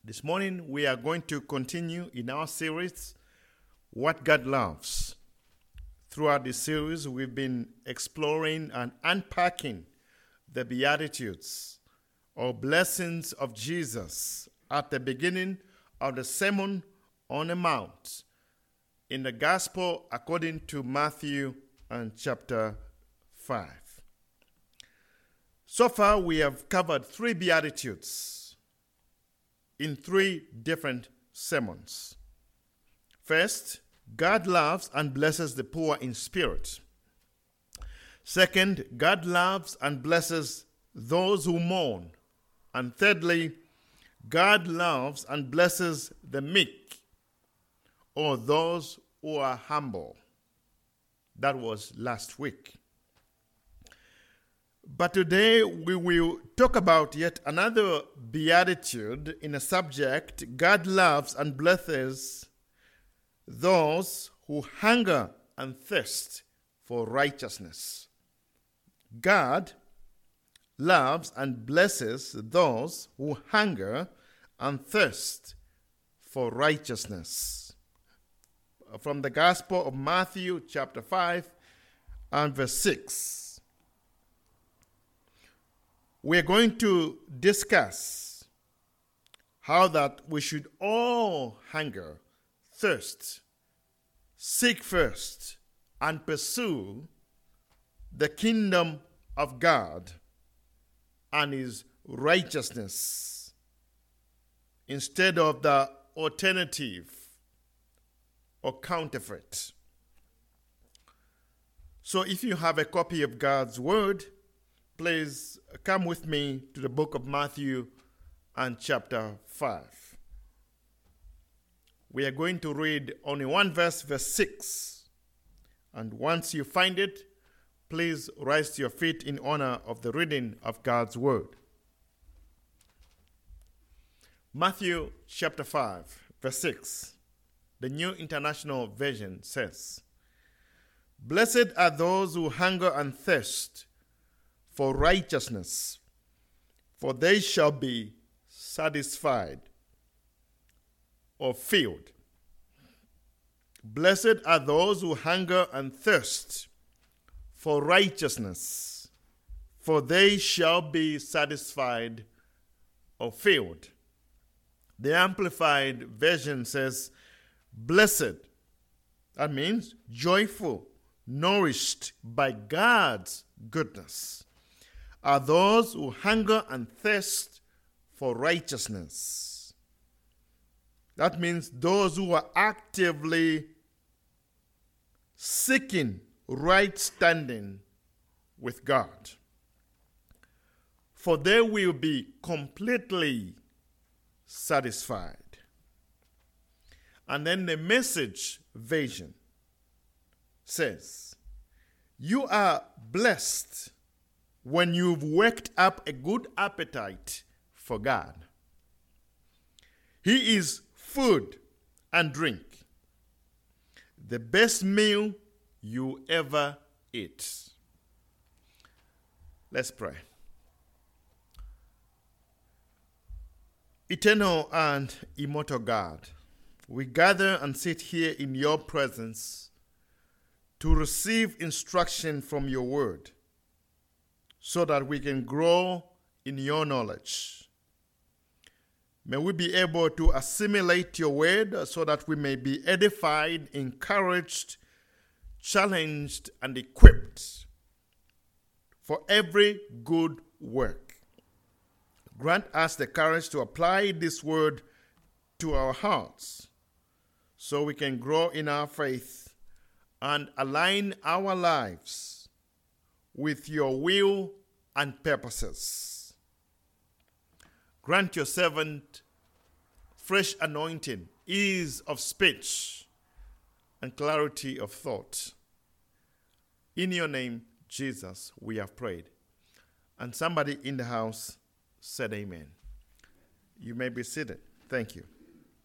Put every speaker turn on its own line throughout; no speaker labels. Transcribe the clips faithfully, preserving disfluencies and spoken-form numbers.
This morning we are going to continue in our series, What God Loves. Throughout this series, we've been exploring and unpacking the Beatitudes or blessings of Jesus at the beginning of the Sermon on the Mount in the Gospel according to Matthew and chapter five. So far, we have covered three Beatitudes in three different sermons. First, God loves and blesses the poor in spirit. Second, God loves and blesses those who mourn. And thirdly, God loves and blesses the meek or those who are humble. That was last week. But today we will talk about yet another beatitude in a subject: God loves and blesses those who hunger and thirst for righteousness. God loves and blesses those who hunger and thirst for righteousness. From the Gospel of Matthew chapter five and verse six. We're going to discuss how that we should all hunger, thirst, seek first, and pursue the kingdom of God and His righteousness instead of the alternative or counterfeit. So if you have a copy of God's Word, please come with me to the book of Matthew and chapter five. We are going to read only one verse, verse six. And once you find it, please rise to your feet in honor of the reading of God's Word. Matthew chapter five, verse six. The New International Version says, "Blessed are those who hunger and thirst for righteousness, for they shall be satisfied or filled. Blessed are those who hunger and thirst for righteousness, for they shall be satisfied or filled." The Amplified Version says, "Blessed," that means joyful, nourished by God's goodness, are those who hunger and thirst for righteousness. That means those who are actively seeking right standing with God. For they will be completely satisfied. And then the Message version says, "You are blessed when you've worked up a good appetite for God. He is food and drink, the best meal you ever eat." Let's pray. Eternal and immortal God, we gather and sit here in your presence to receive instruction from your word, so that we can grow in your knowledge. May we be able to assimilate your word so that we may be edified, encouraged, challenged, and equipped for every good work. Grant us the courage to apply this word to our hearts so we can grow in our faith and align our lives with your will and purposes. Grant your servant fresh anointing, ease of speech, and clarity of thought. In your name, Jesus, we have prayed. And somebody in the house said amen. You may be seated. Thank you.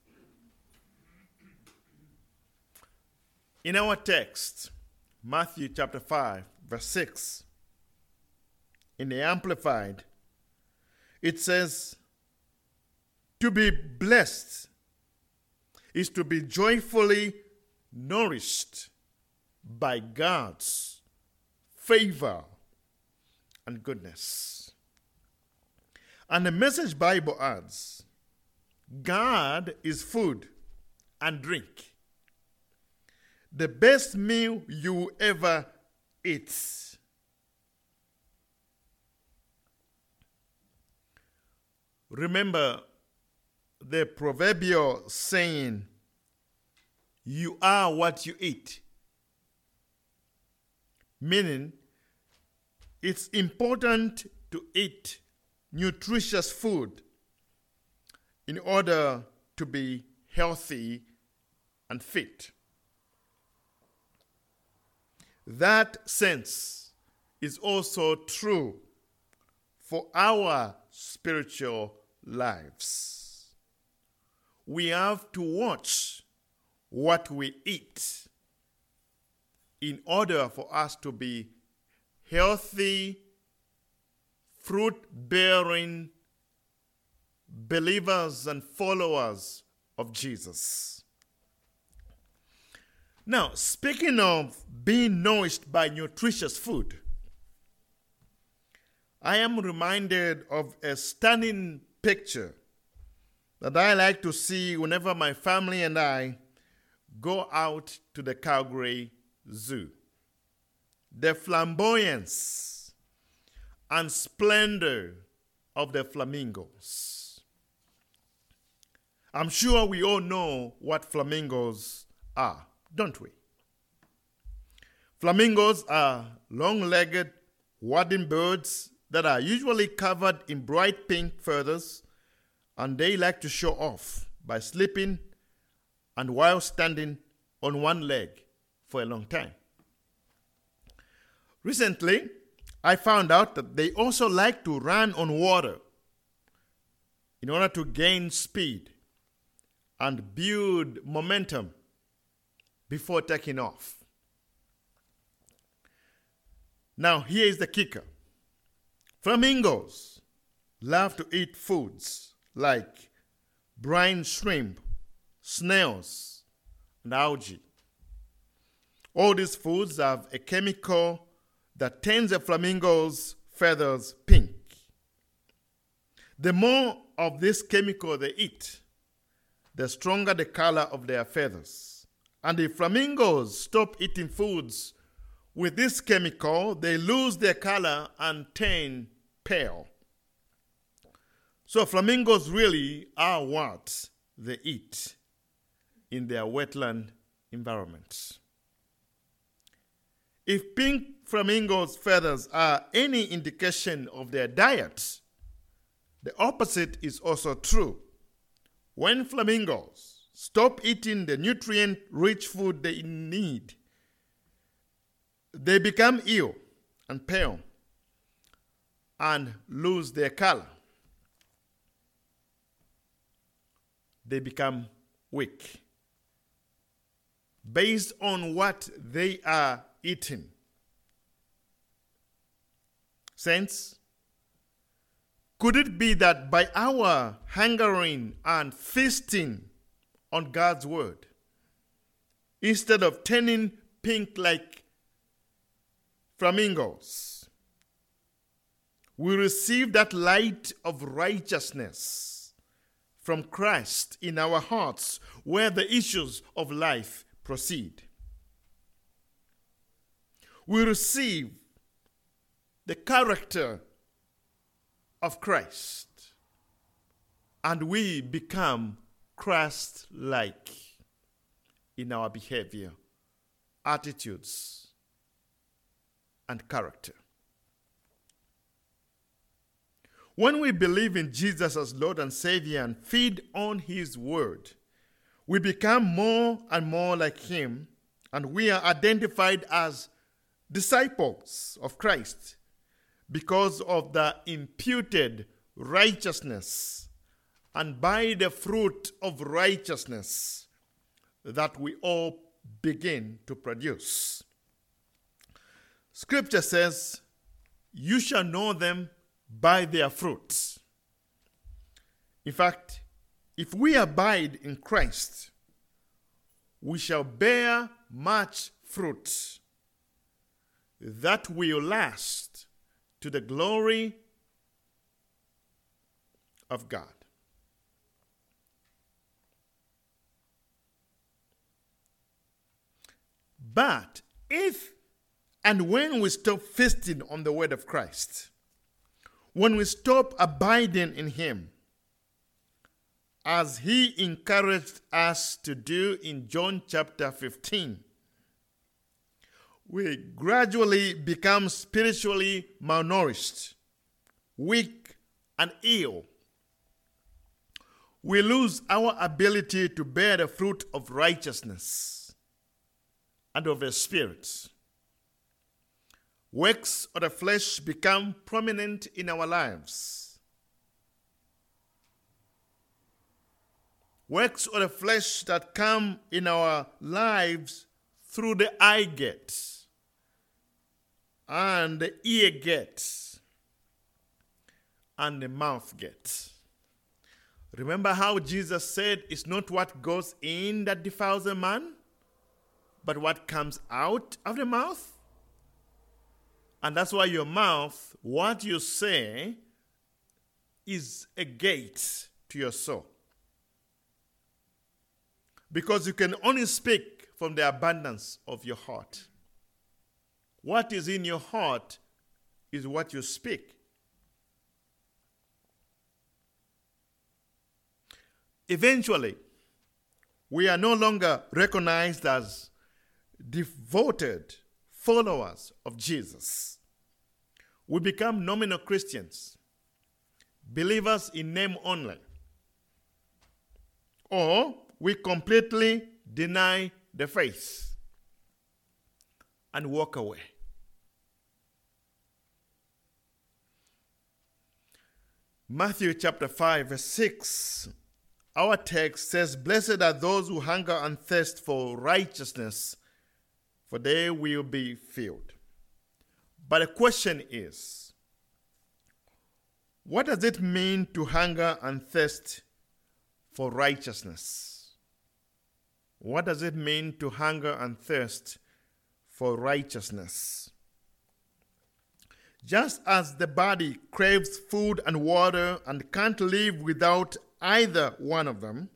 In our text, Matthew chapter five, verse six, in the Amplified, it says, To be blessed is to be joyfully nourished by God's favor and goodness. And the Message Bible adds, God is food and drink, the best meal you ever eat. Remember the proverbial saying, you are what you eat. Meaning, it's important to eat nutritious food in order to be healthy and fit. That sense is also true for our spiritual lives. We have to watch what we eat in order for us to be healthy, fruit-bearing believers and followers of Jesus. Now, speaking of being nourished by nutritious food, I am reminded of a stunning picture that I like to see whenever my family and I go out to the Calgary Zoo. The flamboyance and splendor of the flamingos. I'm sure we all know what flamingos are, don't we? Flamingos are long-legged, wadding birds that are usually covered in bright pink feathers, and they like to show off by sleeping and while standing on one leg for a long time. Recently, I found out that they also like to run on water in order to gain speed and build momentum before taking off. Now, here is the kicker. Flamingos love to eat foods like brine shrimp, snails, and algae. All these foods have a chemical that turns a flamingo's feathers pink. The more of this chemical they eat, the stronger the color of their feathers. And if flamingos stop eating foods with this chemical, they lose their color and turn pale. So flamingos really are what they eat in their wetland environments. If pink flamingos' feathers are any indication of their diet, the opposite is also true. When flamingos stop eating the nutrient-rich food they need, they become ill and pale and lose their color. They become weak based on what they are eating. Saints, could it be that by our hungering and feasting on God's word, instead of turning pink like flamingos, we receive that light of righteousness from Christ in our hearts, where the issues of life proceed? We receive the character of Christ, and we become Christ-like in our behavior, attitudes, and character. When we believe in Jesus as Lord and Savior and feed on His word, we become more and more like Him, and we are identified as disciples of Christ because of the imputed righteousness and by the fruit of righteousness that we all begin to produce. Scripture says, "You shall know them by their fruits." In fact, if we abide in Christ, we shall bear much fruit that will last to the glory of God. But if and when we stop feasting on the word of Christ, when we stop abiding in him, as he encouraged us to do in John chapter fifteen, we gradually become spiritually malnourished, weak, and ill. We lose our ability to bear the fruit of righteousness and of the Spirit. Works of the flesh become prominent in our lives. Works of the flesh that come in our lives through the eye gate and the ear gate and the mouth gate. Remember how Jesus said it's not what goes in that defiles a man, but what comes out of the mouth? And that's why your mouth, what you say, is a gate to your soul. Because you can only speak from the abundance of your heart. What is in your heart is what you speak. Eventually, we are no longer recognized as devoted followers of Jesus. We become nominal Christians, believers in name only. Or we completely deny the faith and walk away. Matthew chapter five, verse six, our text says, "Blessed are those who hunger and thirst for righteousness, for they will be filled." But the question is, what does it mean to hunger and thirst for righteousness? What does it mean to hunger and thirst for righteousness? Just as the body craves food and water and can't live without either one of them,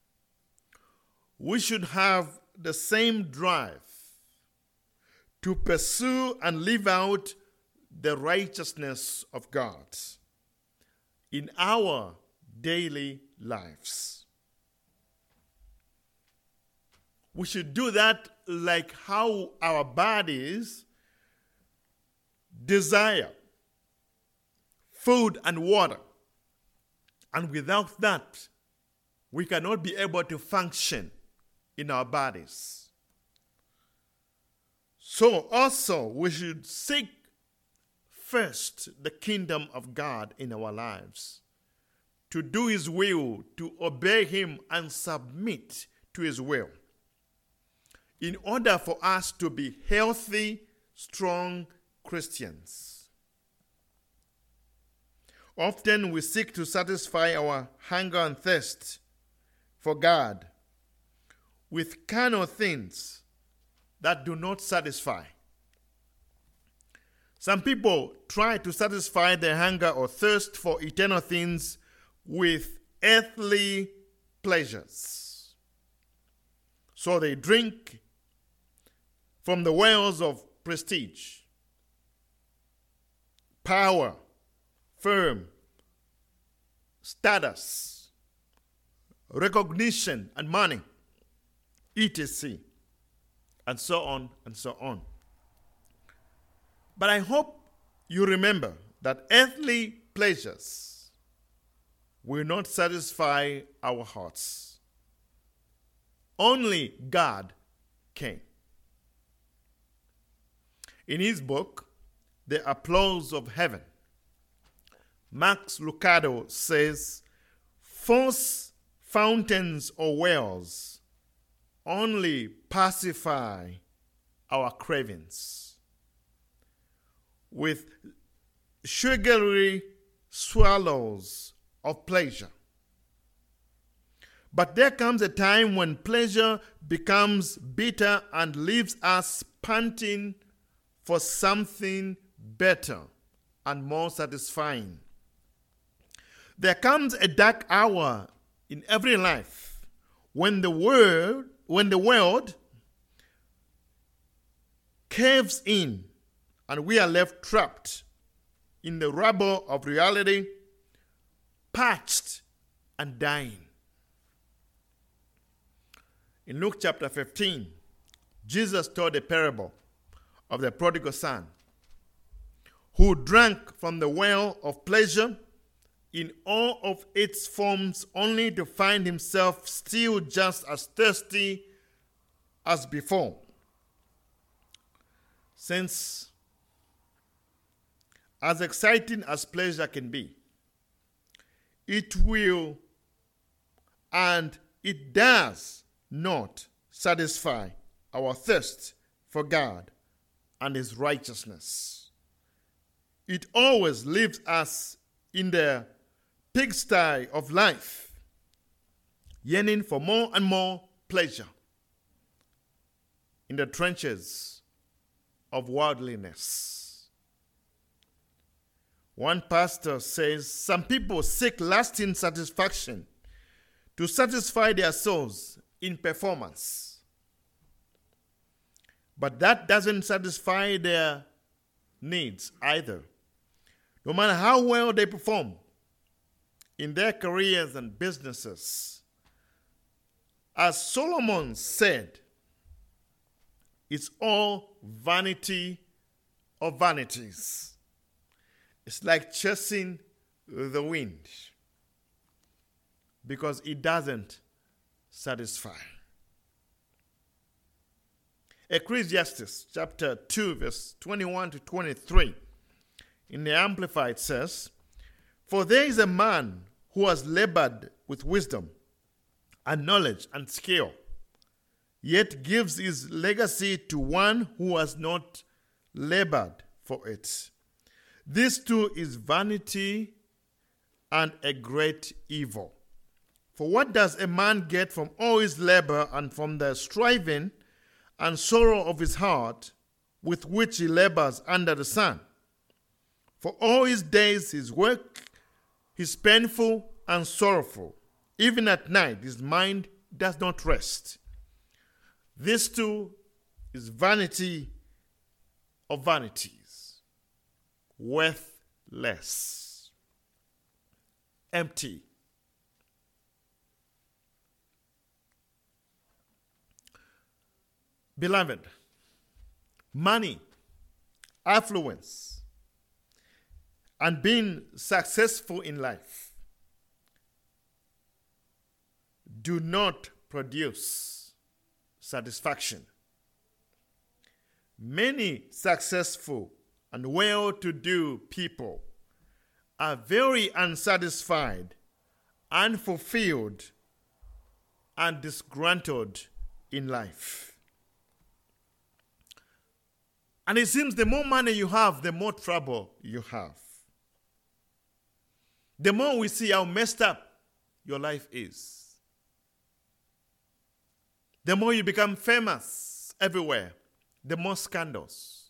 we should have the same drive to pursue and live out the righteousness of God in our daily lives. We should do that like how our bodies desire food and water. And without that, we cannot be able to function in our bodies. So also, we should seek first the kingdom of God in our lives, to do his will, to obey him and submit to his will, in order for us to be healthy, strong Christians. Often we seek to satisfy our hunger and thirst for God with carnal things that do not satisfy. Some people try to satisfy their hunger or thirst for eternal things with earthly pleasures. So they drink from the wells of prestige, power, fame, status, recognition, and money, et cetera, and so on and so on. But I hope you remember that earthly pleasures will not satisfy our hearts. Only God can. In his book, The Applause of Heaven, Max Lucado says, false fountains or wells only pacify our cravings. With sugary swallows of pleasure, But there comes a time when pleasure becomes bitter and leaves us panting for something better and more satisfying. There comes a dark hour in every life when the world, when the world caves in and we are left trapped in the rubble of reality, parched and dying. In Luke chapter fifteen, Jesus told a parable of the prodigal son who drank from the well of pleasure in all of its forms only to find himself still just as thirsty as before. Since, as exciting as pleasure can be, it will and it does not satisfy our thirst for God and His righteousness. It always leaves us in the pigsty of life, yearning for more and more pleasure in the trenches of worldliness. One pastor says some people seek lasting satisfaction to satisfy their souls in performance, but that doesn't satisfy their needs either. No matter how well they perform in their careers and businesses, as Solomon said, it's all vanity of vanities. It's like chasing the wind because it doesn't satisfy. Ecclesiastes chapter two, verse twenty-one to twenty-three. In the Amplified says, "For there is a man who has labored with wisdom and knowledge and skill, yet gives his legacy to one who has not labored for it. This too is vanity and a great evil. For what does a man get from all his labor and from the striving and sorrow of his heart with which he labors under the sun? For all his days his work is painful and sorrowful. Even at night his mind does not rest. This too is vanity of vanities, worthless, empty." Beloved, money, affluence, and being successful in life do not produce satisfaction. Many successful and well-to-do people are very unsatisfied, unfulfilled, and disgruntled in life. And it seems the more money you have, the more trouble you have. The more we see how messed up your life is, the more you become famous everywhere, the more scandals.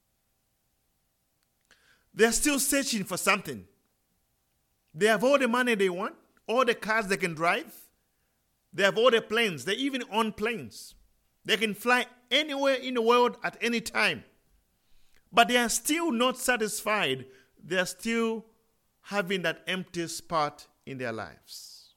They're still searching for something. They have all the money they want, all the cars they can drive. They have all the planes. They even own planes. They can fly anywhere in the world at any time. But they are still not satisfied. They are still having that empty spot in their lives.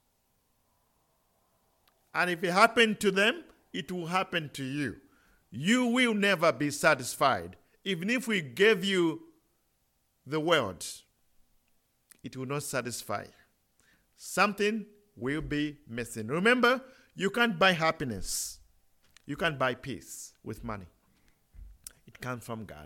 And if it happened to them, it will happen to you. You will never be satisfied. Even if we gave you the world, it will not satisfy. Something will be missing. Remember, you can't buy happiness. You can't buy peace with money. It comes from God.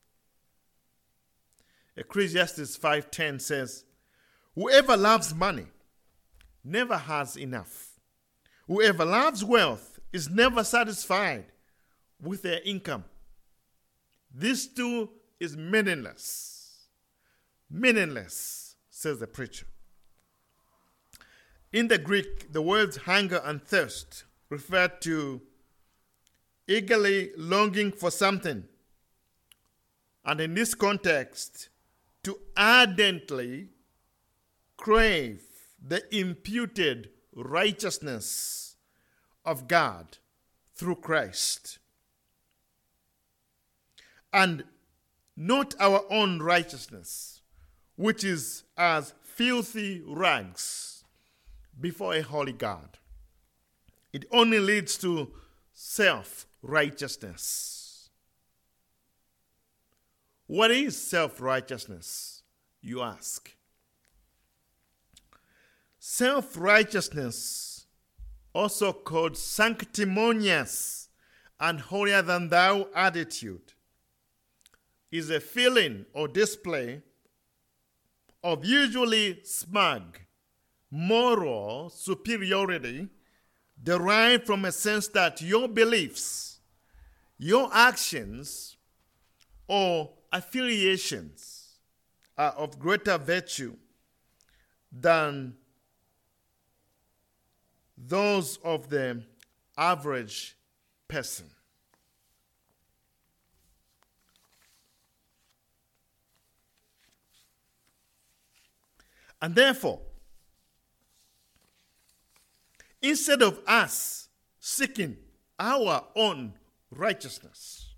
Ecclesiastes five ten says, "Whoever loves money never has enough. Whoever loves wealth is never satisfied with their income. This too is meaningless." Meaningless, says the preacher. In the Greek, the words hunger and thirst refer to eagerly longing for something, and in this context, to ardently crave the imputed righteousness of God through Christ, and not our own righteousness, which is as filthy rags before a holy God. It only leads to self-righteousness. What is self-righteousness, you ask? Self-righteousness, also called sanctimonious and holier-than-thou attitude, is a feeling or display of usually smug moral superiority derived from a sense that your beliefs, your actions, or affiliations are of greater virtue than those of the average person. And therefore, instead of us seeking our own righteousness,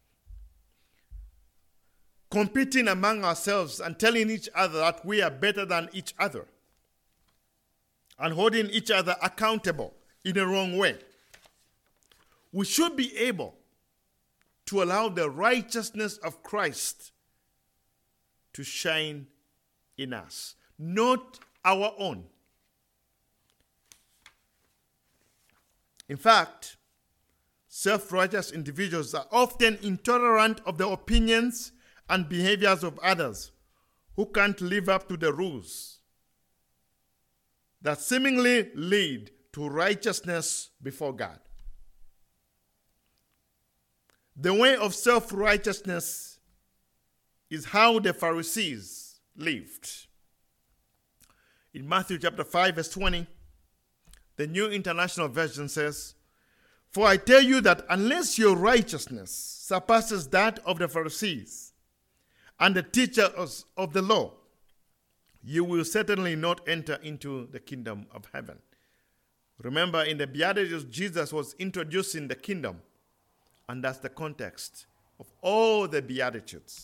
competing among ourselves and telling each other that we are better than each other, and holding each other accountable in a wrong way, we should be able to allow the righteousness of Christ to shine in us, not our own. In fact, self-righteous individuals are often intolerant of the opinions and behaviors of others who can't live up to the rules that seemingly lead to righteousness before God. The way of self-righteousness is how the Pharisees lived. In Matthew chapter five, verse twenty, the New International Version says, "For I tell you that unless your righteousness surpasses that of the Pharisees and the teachers of the law, you will certainly not enter into the kingdom of heaven." Remember, in the Beatitudes, Jesus was introducing the kingdom, and that's the context of all the Beatitudes.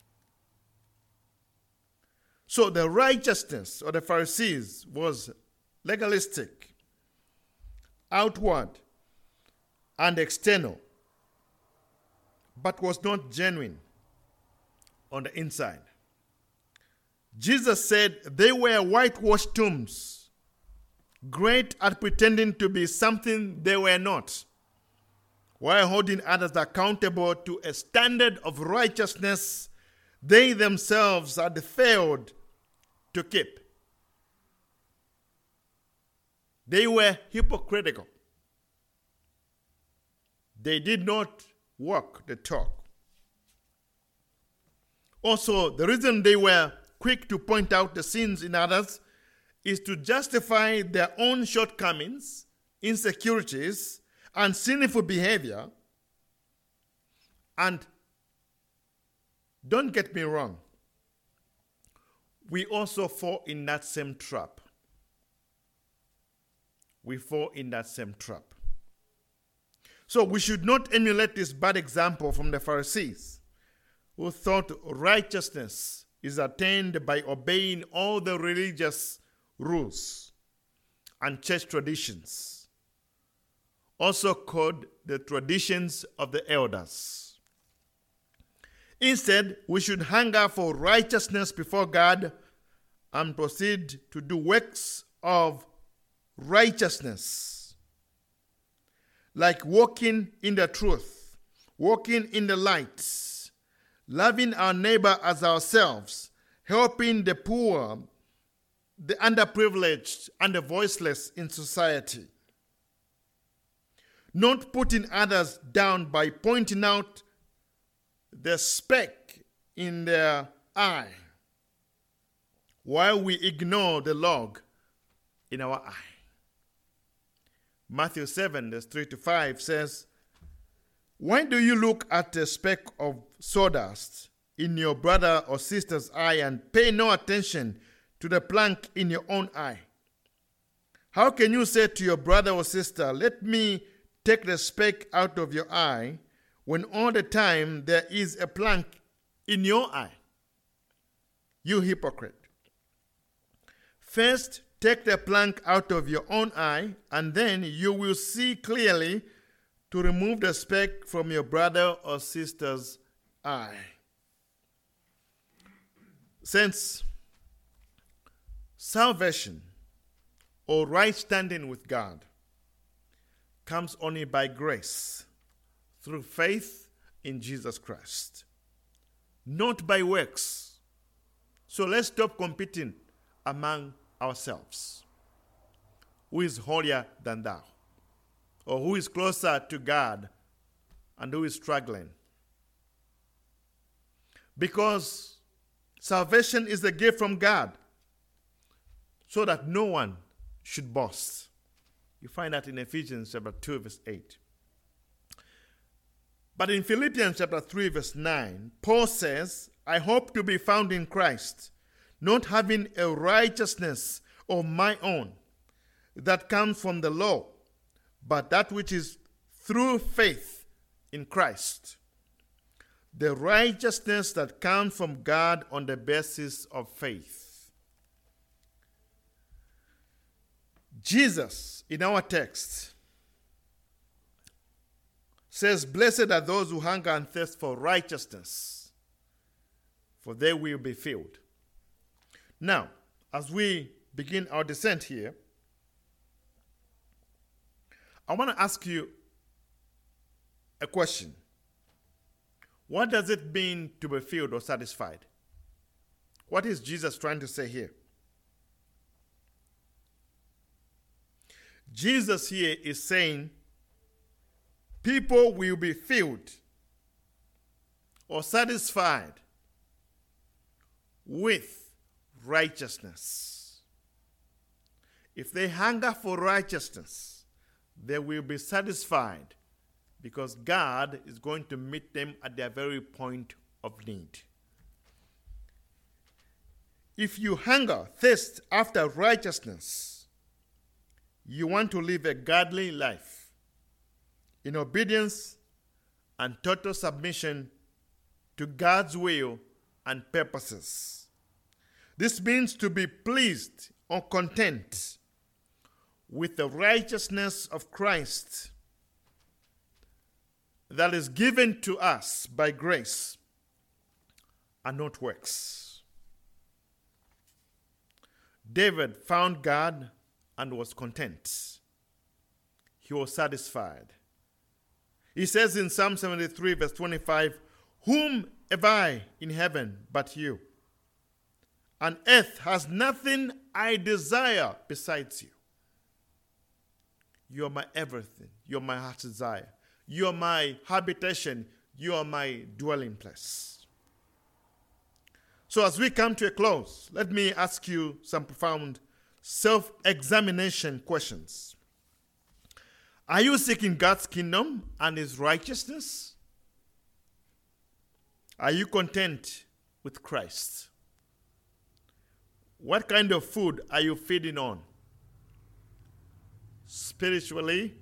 So the righteousness of the Pharisees was legalistic, outward, and external, but was not genuine on the inside. Jesus said they were whitewashed tombs, great at pretending to be something they were not, while holding others accountable to a standard of righteousness they themselves had failed to keep. They were hypocritical. They did not walk the talk. Also, the reason they were quick to point out the sins in others is to justify their own shortcomings, insecurities, and sinful behavior. And don't get me wrong, we also fall in that same trap. We fall in that same trap. So we should not emulate this bad example from the Pharisees, who thought righteousness is attained by obeying all the religious rules and church traditions, also called the traditions of the elders. Instead, we should hunger for righteousness before God and proceed to do works of righteousness, like walking in the truth, walking in the light, loving our neighbor as ourselves, helping the poor, the underprivileged, and the voiceless in society. Not putting others down by pointing out the speck in their eye, while we ignore the log in our eye. Matthew seven, verse three to five says, "Why do you look at a speck of sawdust in your brother or sister's eye and pay no attention to the plank in your own eye? How can you say to your brother or sister, 'Let me take the speck out of your eye,' when all the time there is a plank in your eye? You hypocrite. First, take the plank out of your own eye, and then you will see clearly to remove the speck from your brother or sister's eye." Since salvation or right standing with God comes only by grace through faith in Jesus Christ, not by works. So let's stop competing among ourselves. Who is holier than thou? Or who is closer to God and who is struggling? Because salvation is a gift from God, so that no one should boast. You find that in Ephesians chapter two, verse eight. But in Philippians chapter three, verse nine, Paul says, "I hope to be found in Christ, not having a righteousness of my own that comes from the law, but that which is through faith in Christ, the righteousness that comes from God on the basis of faith." Jesus, in our text, says, "Blessed are those who hunger and thirst for righteousness, for they will be filled." Now, as we begin our descent here, I want to ask you a question. What does it mean to be filled or satisfied? What is Jesus trying to say here? Jesus here is saying people will be filled or satisfied with righteousness. If they hunger for righteousness, they will be satisfied because God is going to meet them at their very point of need. If you hunger, thirst after righteousness, you want to live a godly life in obedience and total submission to God's will and purposes. This means to be pleased or content with the righteousness of Christ that is given to us by grace and not works. David found God and was content. He was satisfied. He says in Psalm seventy-three, verse twenty-five, "Whom have I in heaven but you? And earth has nothing I desire besides you." You are my everything. You are my heart's desire. You are my habitation. You are my dwelling place. So as we come to a close, let me ask you some profound self-examination questions. Are you seeking God's kingdom and His righteousness? Are you content with Christ? What kind of food are you feeding on? Spiritually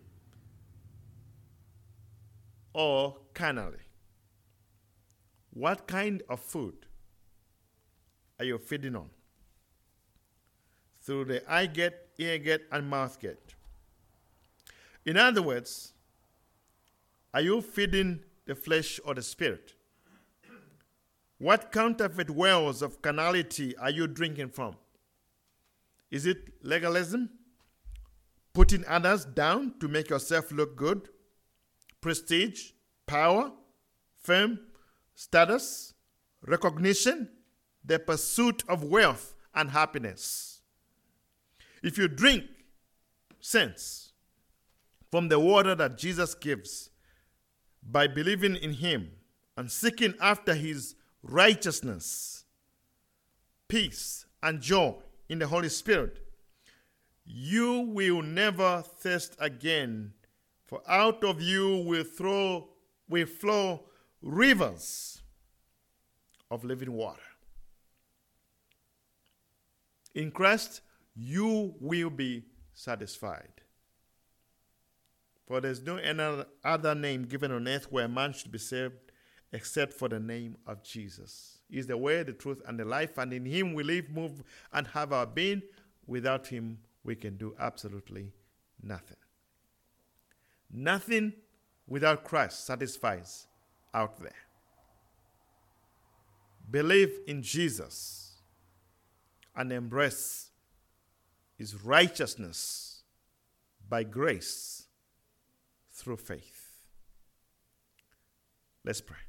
or carnally? What kind of food are you feeding on? Through the eye gate, ear gate, and mouth gate. In other words, are you feeding the flesh or the spirit? What counterfeit wells of carnality are you drinking from? Is it legalism? Putting others down to make yourself look good? Prestige? Power? Fame? Status? Recognition? The pursuit of wealth and happiness? If you drink sense from the water that Jesus gives by believing in Him and seeking after His righteousness, peace, and joy in the Holy Spirit, you will never thirst again, for out of you will, throw, will flow rivers of living water. In Christ, you will be satisfied. For there is no any other name given on earth where man should be saved except for the name of Jesus. He is the way, the truth, and the life, and in him we live, move, and have our being. Without him, we can do absolutely nothing. Nothing without Christ satisfies out there. Believe in Jesus and embrace his righteousness by grace through faith. Let's pray.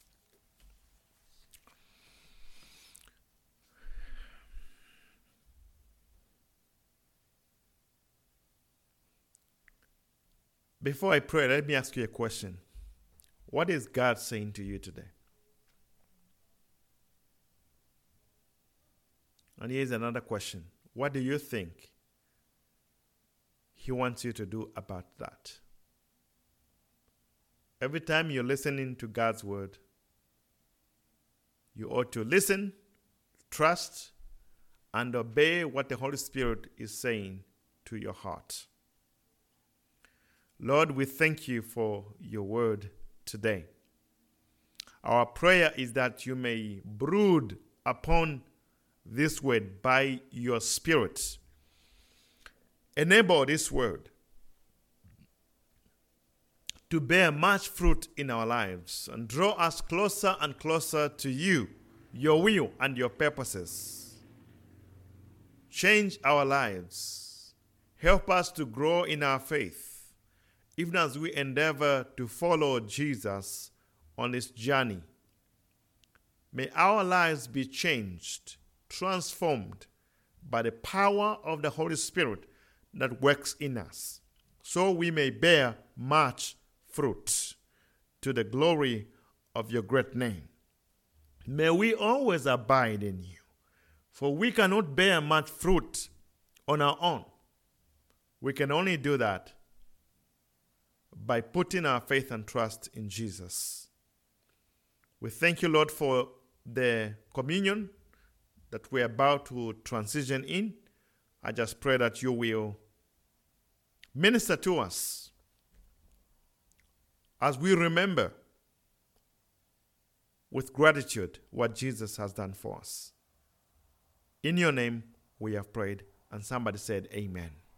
Before I pray, let me ask you a question. What is God saying to you today? And here's another question. What do you think he wants you to do about that? Every time you're listening to God's word, you ought to listen, trust, and obey what the Holy Spirit is saying to your heart. Lord, we thank you for your word today. Our prayer is that you may brood upon this word by your Spirit. Enable this word to bear much fruit in our lives and draw us closer and closer to you, your will, and your purposes. Change our lives. Help us to grow in our faith, even as we endeavor to follow Jesus on this journey. May our lives be changed, transformed by the power of the Holy Spirit that works in us, so we may bear much fruit to the glory of your great name. May we always abide in you, for we cannot bear much fruit on our own. We can only do that by putting our faith and trust in Jesus. We thank you, Lord, for the communion that we're about to transition in. I just pray that you will minister to us as we remember with gratitude what Jesus has done for us. In your name we have prayed, and somebody said amen.